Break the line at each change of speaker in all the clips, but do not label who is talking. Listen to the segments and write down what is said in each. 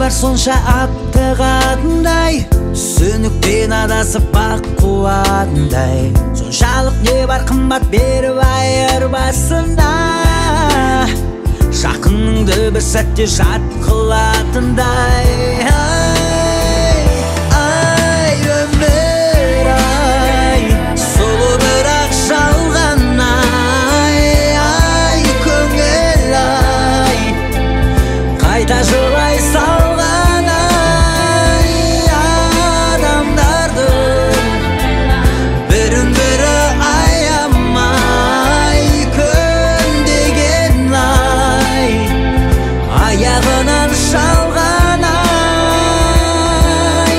бар сонша аттығатындай, сөніктен адасып бақ қуатындай, соншалық не бар қымбат беріп айырбасында, жақыныңды бір сәтте жат қылатындай. Ай, өмір ай, сұлу бірақ жалған ай, көңіл ай, қайта жылай салған ай, адамдардың бірін-бірі аямай көнбеген ай, аяғынан шалған ай.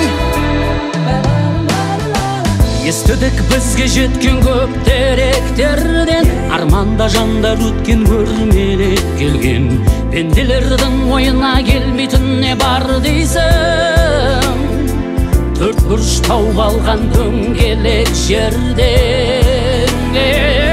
Естідік бізге жеткен көп деректерден, арманда жандар өткен көрмелеп келген, пенделердің ойына келмейтін не бар дейсің, төрт бұрыш тауып алған дөңгелек жерден.